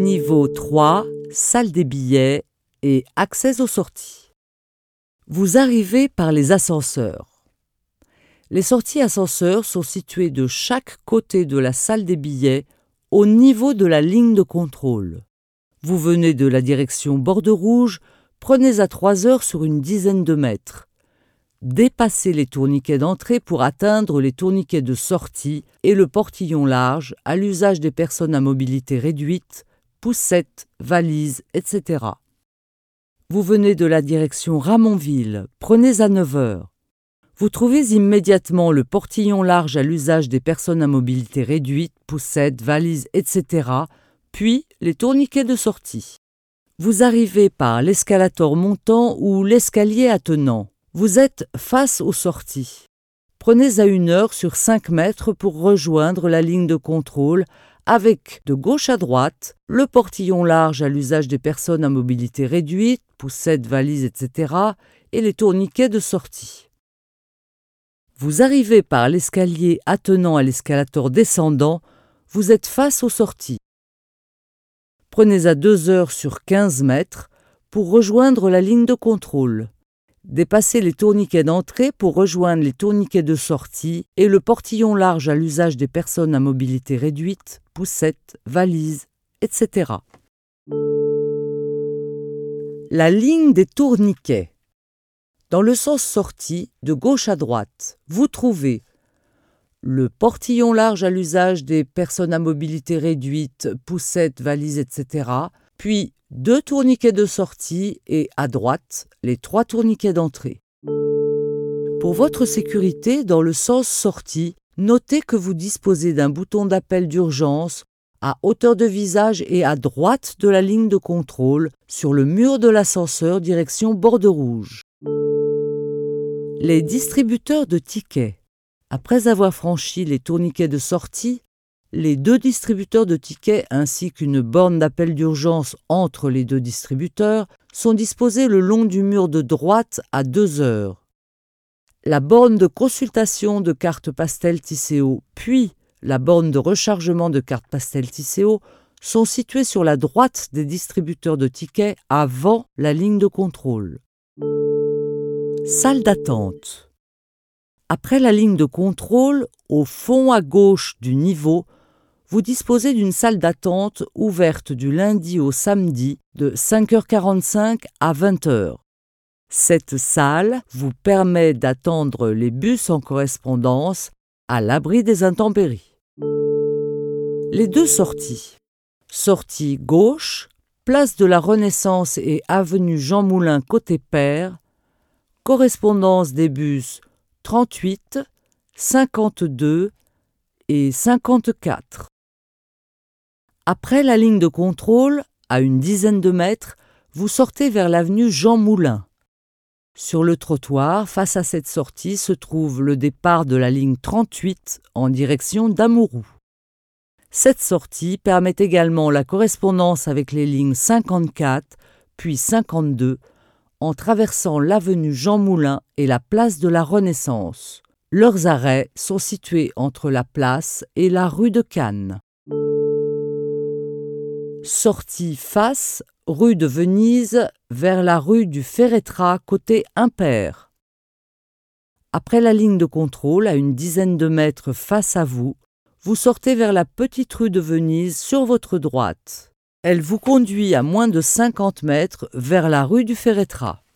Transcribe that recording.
Niveau 3, salle des billets et accès aux sorties. Vous arrivez par les ascenseurs. Les sorties ascenseurs sont situées de chaque côté de la salle des billets au niveau de la ligne de contrôle. Vous venez de la direction Borde Rouge, prenez à 3 heures sur une dizaine de mètres. Dépassez les tourniquets d'entrée pour atteindre les tourniquets de sortie et le portillon large à l'usage des personnes à mobilité réduite, poussettes, valises, etc. Vous venez de la direction Ramonville, prenez à 9 heures. Vous trouvez immédiatement le portillon large à l'usage des personnes à mobilité réduite, poussettes, valises, etc., puis les tourniquets de sortie. Vous arrivez par l'escalator montant ou l'escalier attenant. Vous êtes face aux sorties. Prenez à 1 heure sur 5 mètres pour rejoindre la ligne de contrôle avec, de gauche à droite, le portillon large à l'usage des personnes à mobilité réduite, poussettes, valises, etc., et les tourniquets de sortie. Vous arrivez par l'escalier attenant à l'escalator descendant, vous êtes face aux sorties. Prenez à 2 heures sur 15 mètres pour rejoindre la ligne de contrôle. Dépassez les tourniquets d'entrée pour rejoindre les tourniquets de sortie et le portillon large à l'usage des personnes à mobilité réduite, poussettes, valises, etc. La ligne des tourniquets. Dans le sens sortie, de gauche à droite, vous trouvez le portillon large à l'usage des personnes à mobilité réduite, poussettes, valises, etc., puis 2 tourniquets de sortie et, à droite, les 3 tourniquets d'entrée. Pour votre sécurité, dans le sens sortie, notez que vous disposez d'un bouton d'appel d'urgence à hauteur de visage et à droite de la ligne de contrôle sur le mur de l'ascenseur direction Borde Rouge. Les distributeurs de tickets. Après avoir franchi les tourniquets de sortie, les 2 distributeurs de tickets ainsi qu'une borne d'appel d'urgence entre les 2 distributeurs sont disposés le long du mur de droite à 2 heures. La borne de consultation de carte pastel Tisséo puis la borne de rechargement de carte pastel Tisséo sont situées sur la droite des distributeurs de tickets avant la ligne de contrôle. Salle d'attente. Après la ligne de contrôle, au fond à gauche du niveau, vous disposez d'une salle d'attente ouverte du lundi au samedi de 5h45 à 20h. Cette salle vous permet d'attendre les bus en correspondance à l'abri des intempéries. Les 2 sorties. Sortie gauche, place de la Renaissance et avenue Jean Moulin côté Père, correspondance des bus 38, 52 et 54. Après la ligne de contrôle, à une dizaine de mètres, vous sortez vers l'avenue Jean Moulin. Sur le trottoir, face à cette sortie, se trouve le départ de la ligne 38 en direction d'Amouroux. Cette sortie permet également la correspondance avec les lignes 54 puis 52 en traversant l'avenue Jean Moulin et la place de la Renaissance. Leurs arrêts sont situés entre la place et la rue de Cannes. Sortie face, rue de Venise, vers la rue du Ferretrat côté Impair. Après la ligne de contrôle, à une dizaine de mètres face à vous, vous sortez vers la petite rue de Venise sur votre droite. Elle vous conduit à moins de 50 mètres vers la rue du Ferretrat.